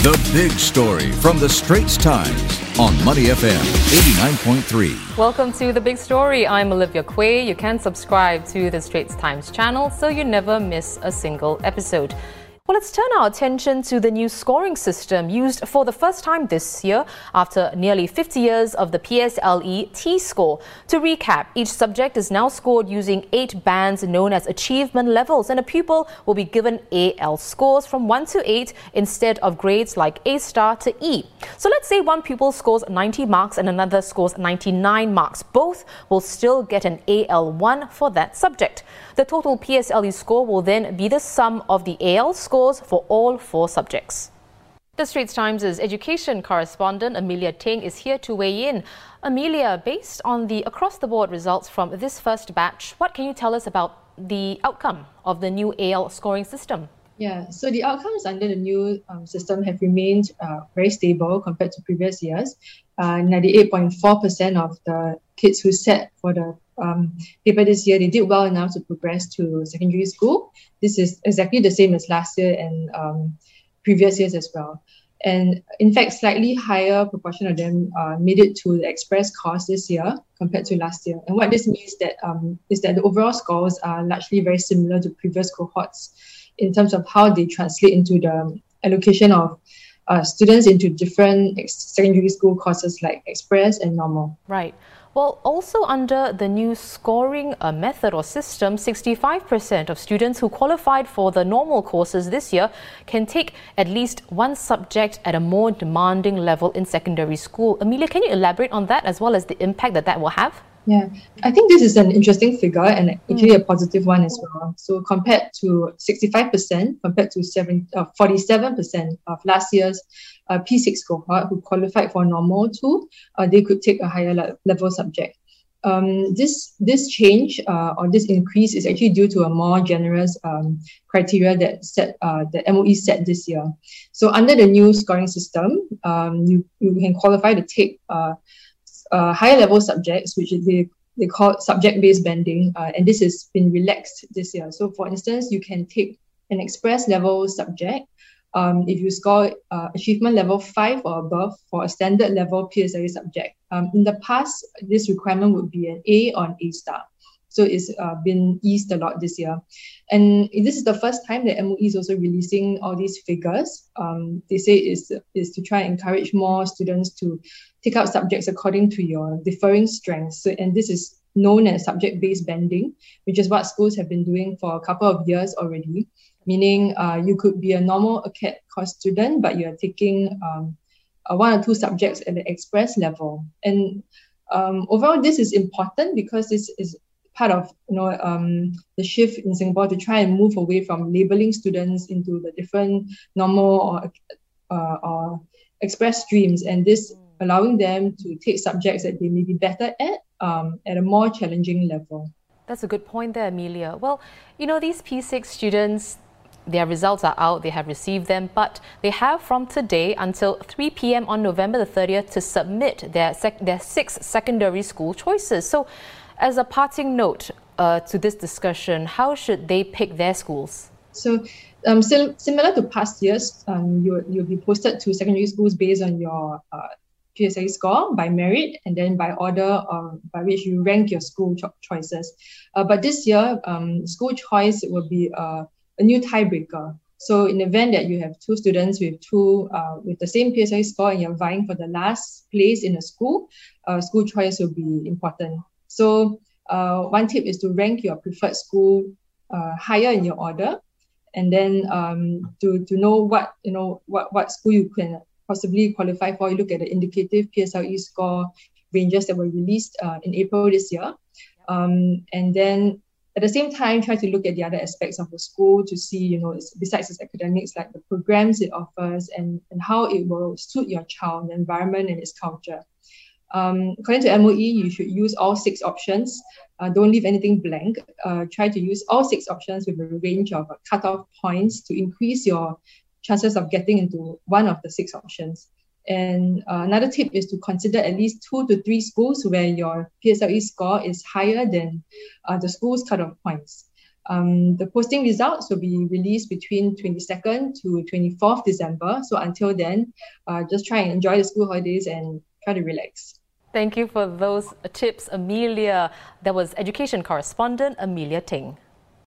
The Big Story from the Straits Times on Money FM 89.3. Welcome to The Big Story. I'm Olivia Quay. You can subscribe to the Straits Times channel so you never miss a single episode. Well, let's turn our attention to the new scoring system used for the first time this year after nearly 50 years of the PSLE T-score. To recap, each subject is now scored using 8 bands known as achievement levels, and a pupil will be given AL scores from 1 to 8 instead of grades like A star to E. So let's say one pupil scores 90 marks and another scores 99 marks. Both will still get an AL1 for that subject. The total PSLE score will then be the sum of the AL scores for all 4 subjects. The Straits Times' education correspondent Amelia Ting is here to weigh in. Amelia, based on the across-the-board results from this first batch, what can you tell us about the outcome of the new AL scoring system? Yeah, so the outcomes under the new system have remained very stable compared to previous years. 98.4% of the kids who sat for the paper this year, they did well enough to progress to secondary school. This is exactly the same as last year and previous years as well. And in fact, slightly higher proportion of them made it to the express course this year compared to last year. And what this means is that the overall scores are largely very similar to previous cohorts in terms of how they translate into the allocation of students into different secondary school courses like express and normal. Right. Well, also under the new scoring method or system, 65% of students who qualified for the normal courses this year can take at least one subject at a more demanding level in secondary school. Amelia, can you elaborate on that as well as the impact that will have? Yeah, I think this is an interesting figure and actually a positive one as well. So compared to 65%, compared to 47% of last year's P6 cohort who qualified for normal 2, they could take a higher level subject. This change or this increase is actually due to a more generous criteria that MOE set this year. So under the new scoring system, you can qualify to take higher level subjects, which they call subject-based banding, and this has been relaxed this year. So for instance, you can take an express level subject if you score achievement level 5 or above for a standard level PSLE subject. In the past, this requirement would be an A or an A star. So it's been eased a lot this year. And this is the first time that MOE is also releasing all these figures. They say is to try and encourage more students to take out subjects according to your differing strengths. So, and this is known as subject-based banding, which is what schools have been doing for a couple of years already, meaning you could be a normal ACAD course student, but you're taking 1 or 2 subjects at the express level. And overall, this is important because this is part of the shift in Singapore to try and move away from labeling students into the different normal or express streams, and this allowing them to take subjects that they may be better at a more challenging level. That's a good point there, Amelia. Well, these P6 students, their results are out, they have received them, but they have from today until 3 p.m. on November the 30th to submit their 6 secondary school choices. So as a parting note to this discussion, how should they pick their schools? So similar to past years, you'll be posted to secondary schools based on your PSLE score by merit and then by order by which you rank your school choices. But this year, school choice will be a new tiebreaker. So in the event that you have 2 students with the same PSLE score and you're vying for the last place in a school, school choice will be important. So one tip is to rank your preferred school higher in your order, and then to know what school you can possibly qualify for. You look at the indicative PSLE score ranges that were released in April this year, and then at the same time try to look at the other aspects of the school to see, besides its academics, like the programs it offers and how it will suit your child, the environment and its culture. According to MOE, you should use all 6 options. Don't leave anything blank. Try to use all 6 options with a range of cutoff points to increase your chances of getting into one of the 6 options. And another tip is to consider at least 2 to 3 schools where your PSLE score is higher than the school's cutoff points. The posting results will be released between 22nd to 24th December. So until then, just try and enjoy the school holidays and try to relax. Thank you for those tips, Amelia. That was education correspondent Amelia Ting.